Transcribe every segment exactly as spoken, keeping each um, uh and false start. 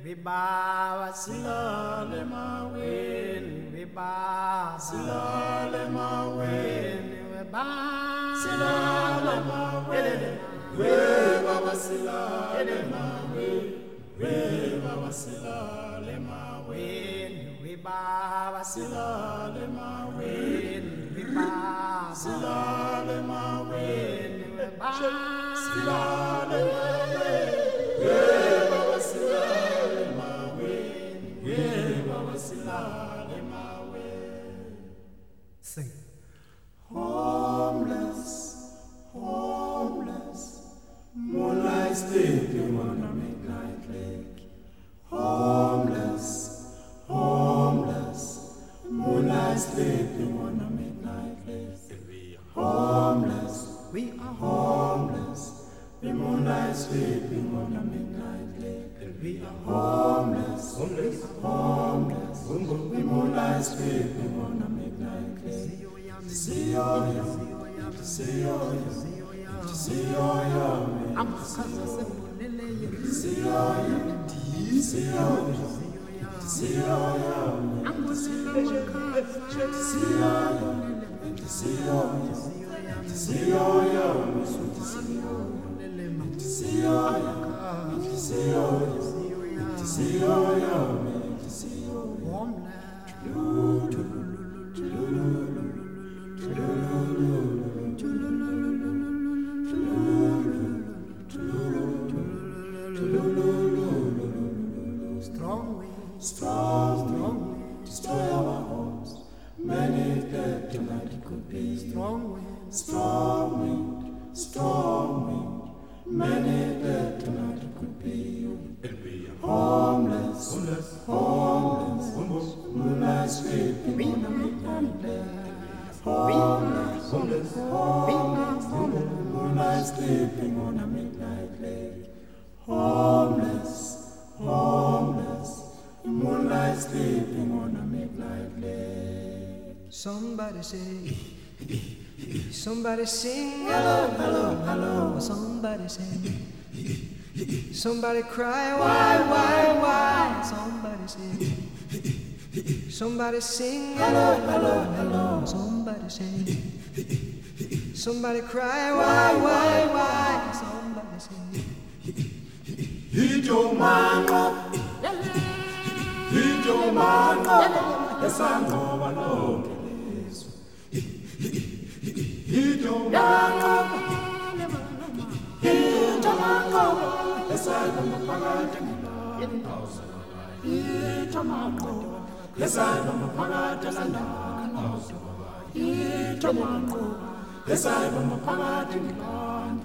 Viva silale maweni viva silale maweni viva silale maweni viva silale maweni viva silale maweni viva silale maweni viva silale maweni viva silale maweni Sing. Homeless, homeless, moonlight sleeping on a midnight lake. Homeless, homeless, moonlight sleeping on a midnight lake. Homeless, we are homeless, the moonlight sleeping on a midnight lake. We are homeless, homeless, homeless, the moonlight sleeping on a midnight lake. See you, see you, see you, I'm a cousin. See you, see you, see you, I'm a cousin. See you, see you, see you, see you, see you, see you, see you, warm Strong wind, strong, strong wind, destroy our homes. Many dead tonight it could be. Strong wind, strong wind, strong wind. Many dead tonight it could be. Homeless, homeless, homeless, moonlight sleeping on a midnight lake. Homeless, homeless, homeless, moonlight sleeping on a midnight lake. Homeless, homeless, moonlight sleeping on a midnight lake. Somebody say, somebody sing, hello, hello, hello. Somebody sing, somebody cry, why, why, why? Somebody say, somebody sing, hello, hello, hello. Somebody sing, somebody cry, why, why, why? Somebody sing. Hit your man up, hit your man up, the sun over no Hit your man up, hit your man up, the sun over no Hit your man up, the sun over no Hit your man up, the sun over no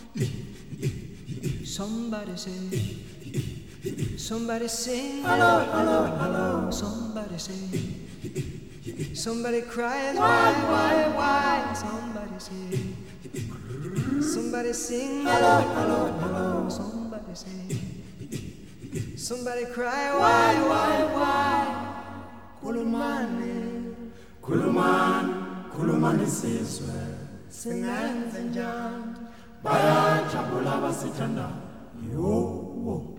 Somebody say, somebody sing, hello, hello, hello. Somebody say, somebody cries, why, why, why? Somebody say, somebody sing, hello, hello, hello. Somebody say, somebody cry, why, why, why? Kulumani, Kuluman, Kulumani sizwe, singenze njani, bayajabula basithanda. Yo, wo.